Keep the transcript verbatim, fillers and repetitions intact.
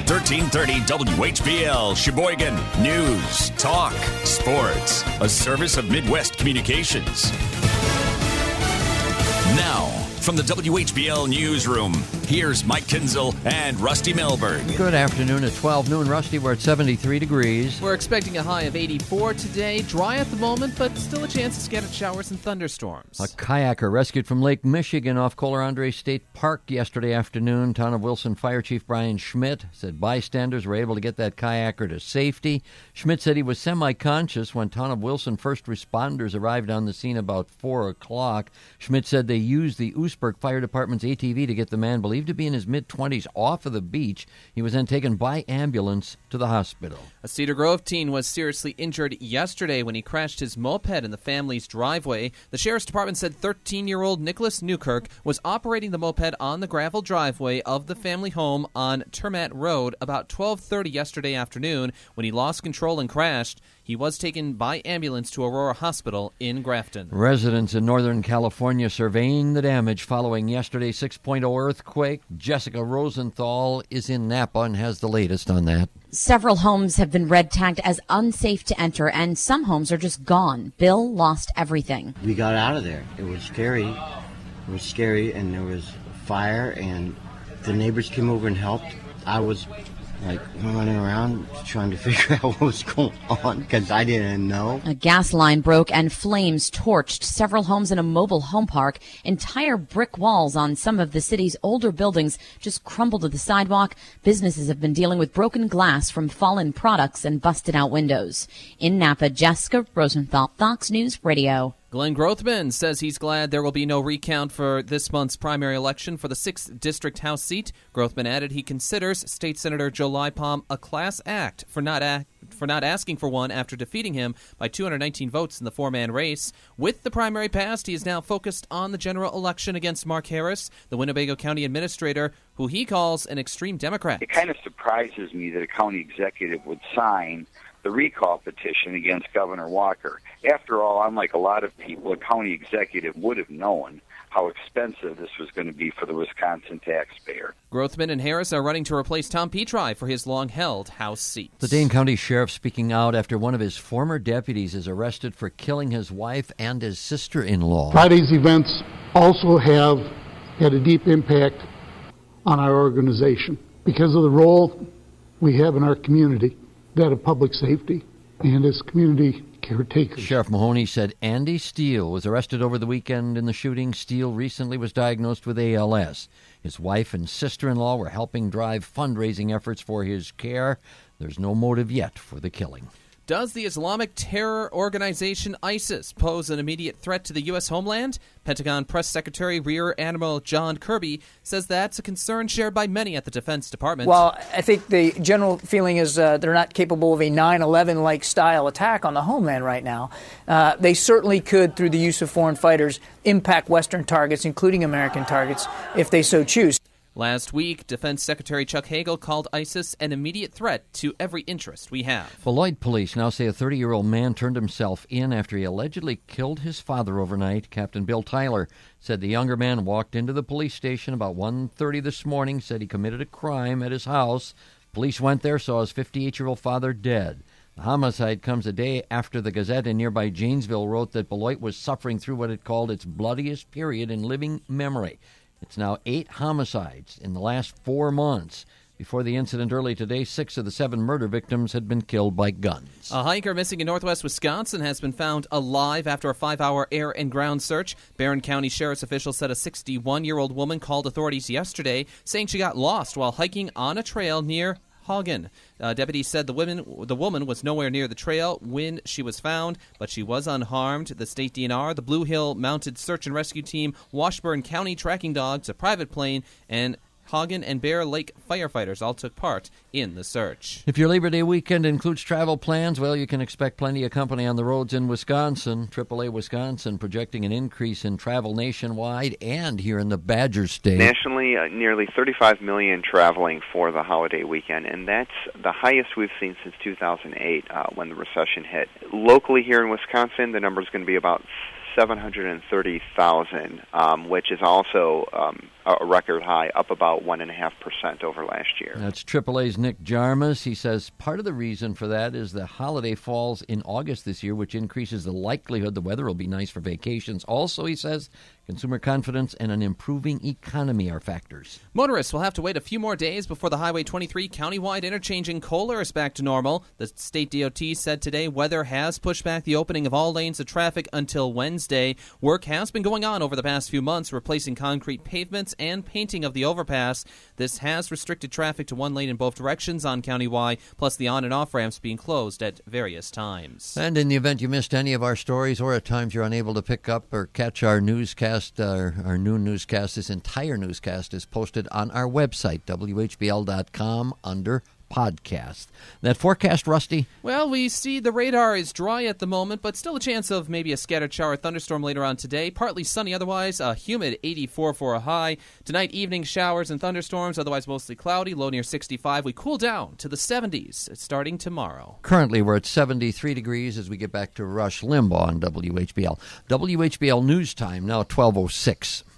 thirteen thirty W H B L, Sheboygan. News, talk, sports. A service of Midwest Communications. Now, from the W H B L Newsroom, here's Mike Kinzel and Rusty Melberg. Good afternoon at twelve noon. Rusty, we're at seventy-three degrees. We're expecting a high of eighty-four today. Dry at the moment, but still a chance of scattered showers and thunderstorms. A kayaker rescued from Lake Michigan off Kohler Andre State Park yesterday afternoon. Town of Wilson Fire Chief Brian Schmidt said bystanders were able to get that kayaker to safety. Schmidt said he was semi-conscious when Town of Wilson first responders arrived on the scene about four o'clock. Schmidt said they used the Oostburg Fire Department's A T V to get the man, believed to be in his mid-twenties, off of the beach. He was then taken by ambulance to the hospital. A Cedar Grove teen was seriously injured yesterday when he crashed his moped in the family's driveway. The Sheriff's Department said thirteen-year-old Nicholas Newkirk was operating the moped on the gravel driveway of the family home on Termat Road about twelve thirty yesterday afternoon when he lost control and crashed. He was taken by ambulance to Aurora Hospital in Grafton. Residents in Northern California surveying the damage following yesterday's six point oh earthquake. Jessica Rosenthal is in Napa and has the latest on that. Several homes have been red tagged as unsafe to enter, and some homes are just gone. Bill lost everything. We got out of there. It was scary. It was scary, and there was fire, and the neighbors came over and helped. I was like running around trying to figure out what was going on because I didn't know. A gas line broke and flames torched several homes in a mobile home park. Entire brick walls on some of the city's older buildings just crumbled to the sidewalk. Businesses have been dealing with broken glass from fallen products and busted out windows. In Napa, Jessica Rosenthal, Fox News Radio. Glenn Grothman says he's glad there will be no recount for this month's primary election for the sixth District House seat. Grothman added he considers State Senator Joe Lipom a class act for not act, for not asking for one after defeating him by two hundred nineteen votes in the four-man race. With the primary passed, he is now focused on the general election against Mark Harris, the Winnebago County Administrator, who he calls an extreme Democrat. It kind of surprises me that a county executive would sign the recall petition against Governor Walker. After all, unlike a lot of people, a county executive would have known how expensive this was going to be for the Wisconsin taxpayer. Grothman and Harris are running to replace Tom Petri for his long-held House seat. The Dane County Sheriff speaking out after one of his former deputies is arrested for killing his wife and his sister-in-law. Friday's events also have had a deep impact on our organization because of the role we have in our community, that of public safety, and as community caretakers. Sheriff Mahoney said Andy Steele was arrested over the weekend in the shooting. Steele recently was diagnosed with A L S. His wife and sister-in-law were helping drive fundraising efforts for his care. There's no motive yet for the killing. Does the Islamic terror organization ISIS pose an immediate threat to the U S homeland? Pentagon Press Secretary Rear Admiral John Kirby says that's a concern shared by many at the Defense Department. Well, I think the general feeling is uh, they're not capable of a nine eleven-like style attack on the homeland right now. Uh, they certainly could, through the use of foreign fighters, impact Western targets, including American targets, if they so choose. Last week, Defense Secretary Chuck Hagel called ISIS an immediate threat to every interest we have. Beloit police now say a thirty-year-old man turned himself in after he allegedly killed his father overnight. Captain Bill Tyler said the younger man walked into the police station about one thirty this morning, said he committed a crime at his house. Police went there, saw his fifty-eight-year-old father dead. The homicide comes a day after the Gazette in nearby Janesville wrote that Beloit was suffering through what it called its bloodiest period in living memory. It's now eight homicides in the last four months. Before the incident early today, six of the seven murder victims had been killed by guns. A hiker missing in northwest Wisconsin has been found alive after a five-hour air and ground search. Barron County Sheriff's officials said a sixty-one-year-old woman called authorities yesterday, saying she got lost while hiking on a trail near Hagen. Uh, deputies said the woman, the woman was nowhere near the trail when she was found, but she was unharmed. The state D N R, the Blue Hill Mounted Search and Rescue Team, Washburn County Tracking Dogs, a private plane, and Hagen and Bear Lake firefighters all took part in the search. If your Labor Day weekend includes travel plans, well, you can expect plenty of company on the roads in Wisconsin. triple A Wisconsin projecting an increase in travel nationwide and here in the Badger State. Nationally, uh, nearly thirty-five million traveling for the holiday weekend, and that's the highest we've seen since two thousand eight uh, when the recession hit. Locally here in Wisconsin, the number is going to be about seven hundred thirty thousand, um, which is also um, a record high, up about one point five percent over last year. That's triple A's Nick Jarmus. He says part of the reason for that is the holiday falls in August this year, which increases the likelihood the weather will be nice for vacations. Also, he says, consumer confidence and an improving economy are factors. Motorists will have to wait a few more days before the Highway twenty-three countywide interchange in Kohler is back to normal. The state D O T said today weather has pushed back the opening of all lanes of traffic until Wednesday. Work has been going on over the past few months, replacing concrete pavements and painting of the overpass. This has restricted traffic to one lane in both directions on County Y, plus the on- and off-ramps being closed at various times. And in the event you missed any of our stories, or at times you're unable to pick up or catch our newscast, uh, our noon newscast, this entire newscast is posted on our website, W H B L dot com, under podcast. That forecast, Rusty? Well, we see the radar is dry at the moment, but still a chance of maybe a scattered shower thunderstorm later on today. Partly sunny otherwise, a humid eighty-four for a high. Tonight, evening showers and thunderstorms, otherwise mostly cloudy, low near sixty-five. We cool down to the seventies starting tomorrow. Currently, we're at seventy-three degrees as we get back to Rush Limbaugh on W H B L. W H B L News Time, now twelve oh six.